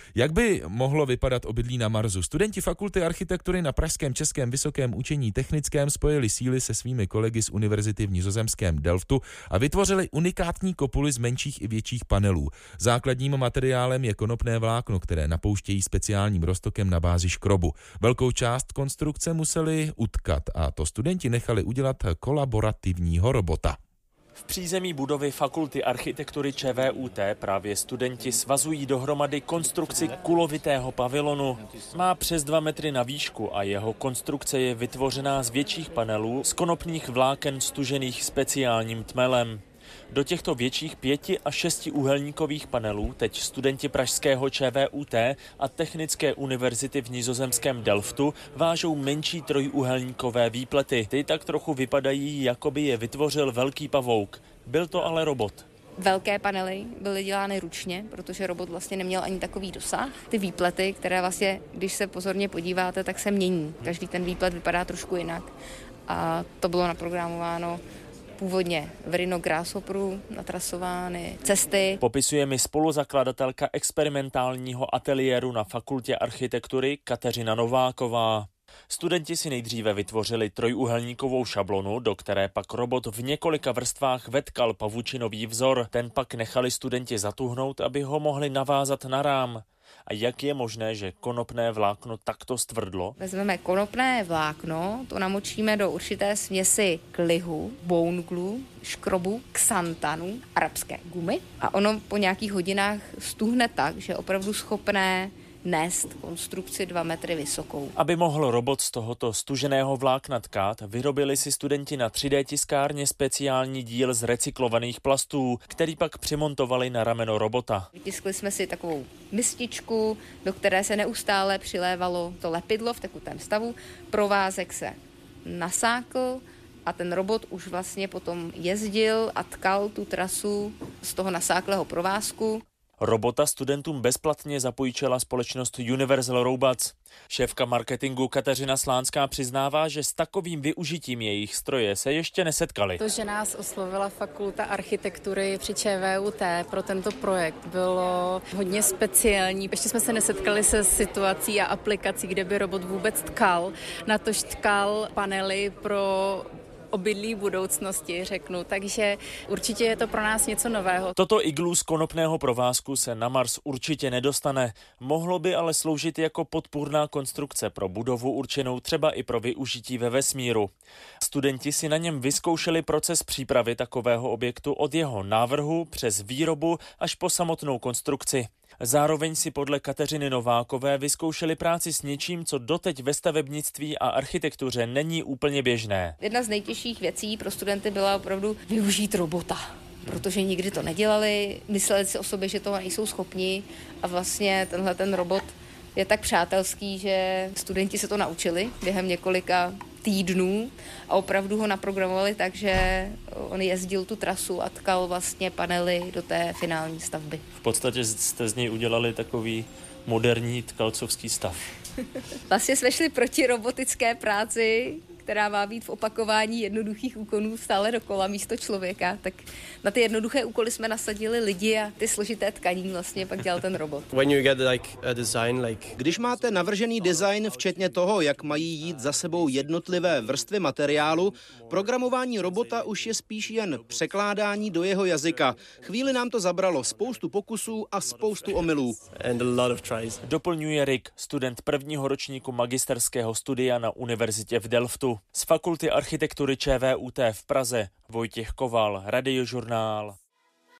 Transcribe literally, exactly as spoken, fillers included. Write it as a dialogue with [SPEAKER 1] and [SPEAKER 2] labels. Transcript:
[SPEAKER 1] Jak by mohlo vypadat obydlí na Marsu? Studenti Fakulty architektury na Pražském českém vysokém učení technickém spojili síly se svými kolegy z univerzity v nizozemském Delftu a vytvořili unikátní kopuly z menších i větších panelů. Základním materiálem je konopné vlákno, které napouštějí speciálním roztokem na bázi škrobu. Velkou část konstrukce museli utkat a to studenti nechali udělat kolaborativního robota.
[SPEAKER 2] V přízemí budovy Fakulty architektury ČVUT právě studenti svazují dohromady konstrukci kulovitého pavilonu. Má přes dva metry na výšku a jeho konstrukce je vytvořená z větších panelů z konopných vláken stužených speciálním tmelem. Do těchto větších pěti a šesti úhelníkových panelů teď studenti pražského ČVUT a Technické univerzity v nizozemském Delftu vážou menší trojúhelníkové výplety. Ty tak trochu vypadají, jako by je vytvořil velký pavouk. Byl to ale robot.
[SPEAKER 3] Velké panely byly dělány ručně, protože robot vlastně neměl ani takový dosah. Ty výplety, které vlastně, když se pozorně podíváte, tak se mění. Každý ten výplet vypadá trošku jinak a to bylo naprogramováno původně v Rhino Grasshopperu natrasovány cesty.
[SPEAKER 2] Popisuje mi spoluzakladatelka experimentálního ateliéru na Fakultě architektury Kateřina Nováková. Studenti si nejdříve vytvořili trojúhelníkovou šablonu, do které pak robot v několika vrstvách vetkal pavučinový vzor. Ten pak nechali studenti zatuhnout, aby ho mohli navázat na rám. A jak je možné, že konopné vlákno takto stvrdlo?
[SPEAKER 3] Vezmeme konopné vlákno, to namočíme do určité směsi klihu, bone glue, škrobu, xantanu, arabské gumy a ono po nějakých hodinách stuhne tak, že je opravdu schopné nést konstrukci dva metry vysokou.
[SPEAKER 2] Aby mohl robot z tohoto stuženého vlákna tkát, vyrobili si studenti na tři dé tiskárně speciální díl z recyklovaných plastů, který pak přimontovali na rameno robota.
[SPEAKER 3] Vytiskli jsme si takovou mističku, do které se neustále přilévalo to lepidlo v tekutém stavu. Provázek se nasákl a ten robot už vlastně potom jezdil a tkal tu trasu z toho nasáklého provázku.
[SPEAKER 2] Robota studentům bezplatně zapůjčila společnost Universal Robots. Šéfka marketingu Kateřina Slánská přiznává, že s takovým využitím jejich stroje se ještě nesetkali.
[SPEAKER 4] To, že nás oslovila Fakulta architektury při ČVUT pro tento projekt, bylo hodně speciální. Ještě jsme se nesetkali se situací a aplikací, kde by robot vůbec tkal. Natož tkal panely pro obydlí budoucnosti, řeknu, takže určitě je to pro nás něco nového.
[SPEAKER 2] Toto iglu z konopného provázku se na Mars určitě nedostane. Mohlo by ale sloužit jako podpůrná konstrukce pro budovu určenou třeba i pro využití ve vesmíru. Studenti si na něm vyzkoušeli proces přípravy takového objektu od jeho návrhu přes výrobu až po samotnou konstrukci. Zároveň si podle Kateřiny Novákové vyzkoušeli práci s něčím, co doteď ve stavebnictví a architektuře není úplně běžné.
[SPEAKER 3] Jedna z nejtěžších věcí pro studenty byla opravdu využít robota, protože nikdy to nedělali, mysleli si o sobě, že toho nejsou schopni a vlastně tenhle ten robot je tak přátelský, že studenti se to naučili během několika týdnů a opravdu ho naprogramovali tak, že on jezdil tu trasu a tkal vlastně panely do té finální stavby.
[SPEAKER 2] V podstatě jste z něj udělali takový moderní tkalcovský stav.
[SPEAKER 3] Vlastně jsme šli proti robotické práci, která má být v opakování jednoduchých úkonů stále dokola místo člověka, tak na ty jednoduché úkoly jsme nasadili lidi a ty složité tkaní vlastně pak dělal ten robot.
[SPEAKER 5] When you get like a design, like... Když máte navržený design, včetně toho, jak mají jít za sebou jednotlivé vrstvy materiálu, programování robota už je spíš jen překládání do jeho jazyka. Chvíli nám to zabralo, spoustu pokusů a spoustu omylů.
[SPEAKER 2] And a lot of tries. Doplňuje Rick, student prvního ročníku magisterského studia na univerzitě v Delftu. Z Fakulty architektury ČVUT v Praze Vojtěch Koval, Radiožurnál.